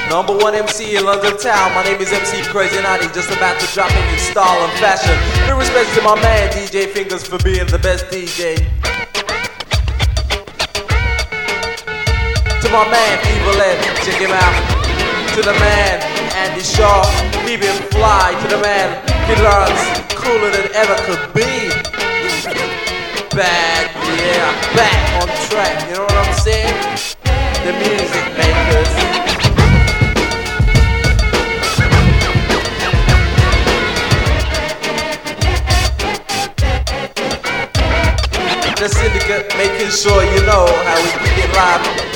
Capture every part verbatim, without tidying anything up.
Number one M C in London town. My name is M C Crazy Naughty, just about to drop it in style and fashion. With respect to my man D J Fingers for being the best D J. To my man Evil Ed, check him out. To the man Andy Shaw, keep him fly. To the man Kid Lawrence, cooler than ever could be. Bad, yeah, back on track. You know what I'm saying? The music makers. The syndicate, making sure you know how we keep it live.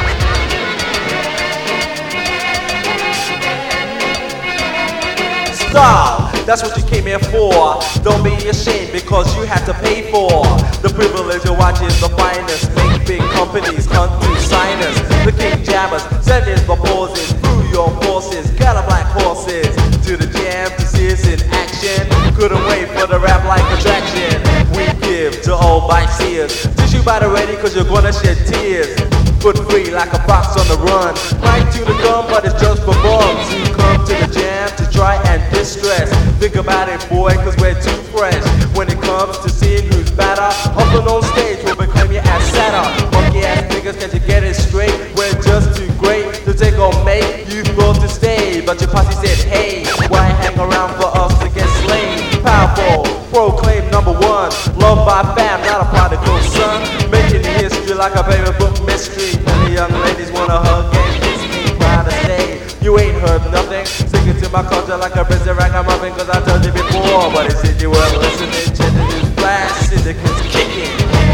Style, that's what you came here for. Don't be ashamed because you have to pay for the privilege of watching the finest. Make big companies hunt through signers. The king jammers, send in proposals through your forces. Got a black horses to the jam to see us in action. Couldn't wait for the rap like attraction. We give to all sightseers. Tissue by the ready cause you're gonna shed tears. Foot free like a fox on the run. Right to the gun but it's just for bums who come to the jam to try and distress. Think about it boy cause we're too fresh. When it comes to seeing who's better, up and on stage we'll proclaim you as setter. Monkey ass niggas, can't you get it straight? We're just too great to take or make. You thought to stay but your posse said hey, why hang around for us to get slain? Powerful, proclaim number one. Loved by fam, not a prodigal son. Making history like a favorite book mystery. Many young ladies wanna hug and kiss me. Proud to say you ain't heard nothing. Sticking to my culture like a busy ragamuffin. Cause I told you before, but it said you weren't listening. Checking this flash, syndicates kicking.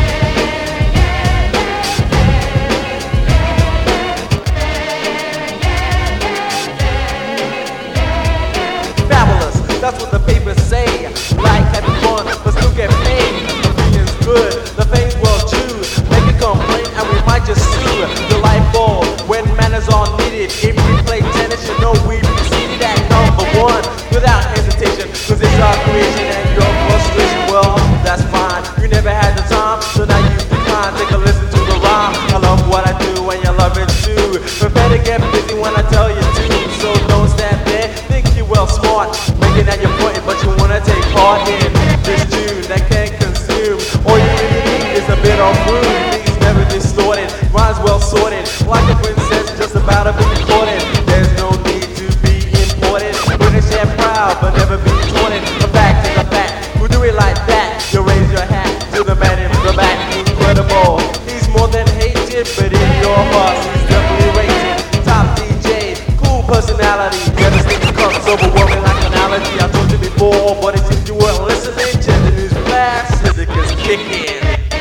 Fabulous, that's what the papers say. Like having fun, but still get paid. The feeling's good, the fame's well due. Make a complaint and we might just sue. Delightful when manners are needed. If we play tennis, you know we preceded at number one without hesitation. Cause it's our creation and your frustration. Well, that's fine. You never had the time, so now you decline. Take a listen to the rhyme. I love what I do and you love it too. Prepare to get busy when I tell you to. So don't stand there, think you well smart. Making that your point, but you wanna take part in this tune that can't consume. All you really need is a bit of room. Things never distorted, rhymes well sorted. Like a princess just about to be recorded. There's no need to be imported. British and proud, but never be taunted. The fact is a fact, who do it like that? You raise your hat to the man in the back. Incredible, he's more than hated, but in your heart he's definitely rated. Top D J, cool personality. Devastating comes overwhelming like an allergy. I told you before, but it seems you weren't listening. Check the news flash, syndicates kicking.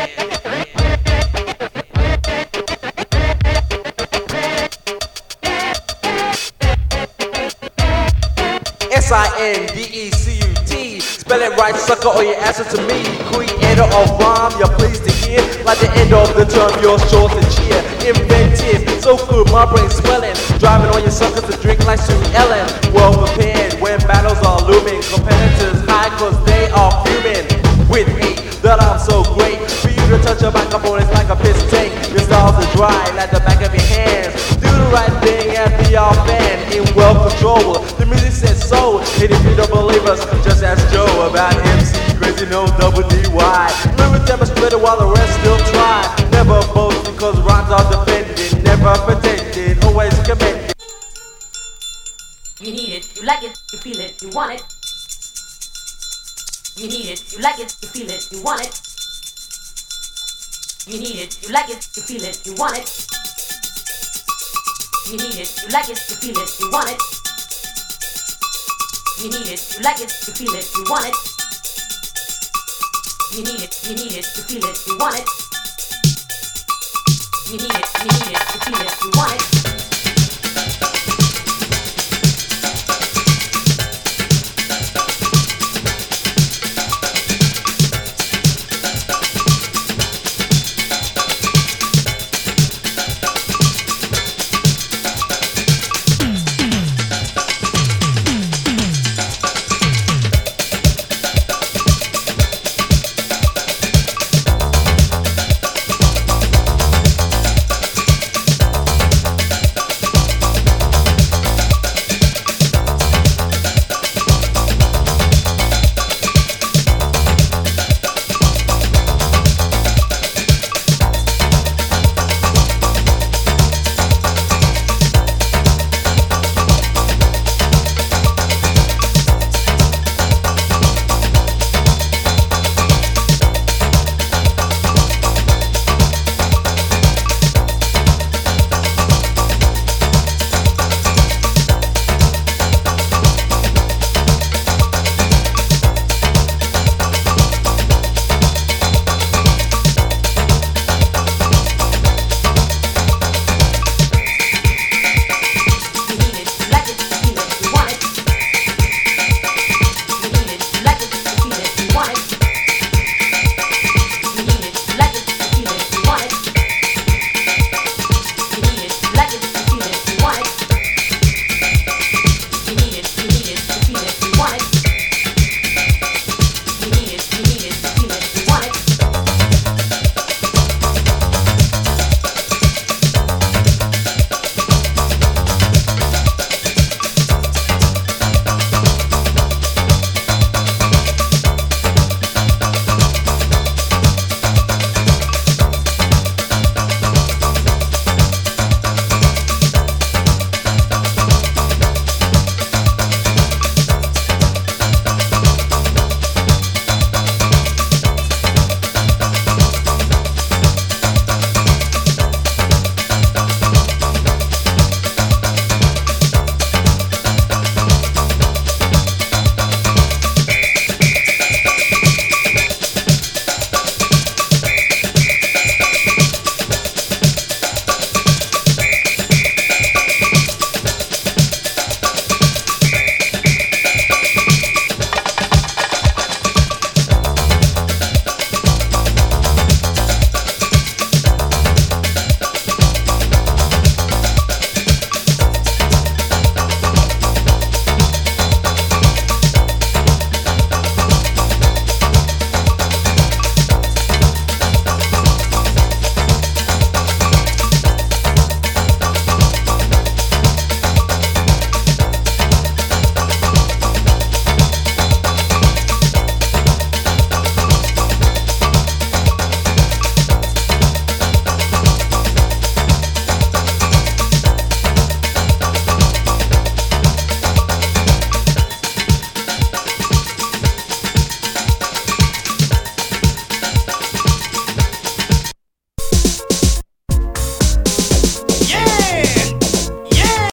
S I N D E C U T. Spell it right, sucker, or you answer to me. Creator of rhyme, you're pleased to hear. Like the end of the term, you're sure to cheer. Inventive, so good, my brain's swelling. Driving on your suckers to drink like Sue Ellen. Well prepared when battles are looming. Competitors high cause they are fuming. With me, that I'm so great. For you to touch a microphone, it's like a piss tank. Your styles are dry like the back of your hands. Do the right thing and be our fan in well control. The music says so, and if you don't believe us, just ask Joe about M C Crazy, no double D Y. Lyric demonstrated while the rest still try. Never boast because rhymes are defended. Never pretended, always commended. You need it, you like it, you feel it, you want it. You need it, you like it, you feel it, you want it. You need it, you like it, you feel it, you want it. You need it, you like it, you feel it, you want it. You need it, you like it, you feel it, you want it. You need it, you need it, you feel it, you want it. You need it, you need it, you feel it, you want it.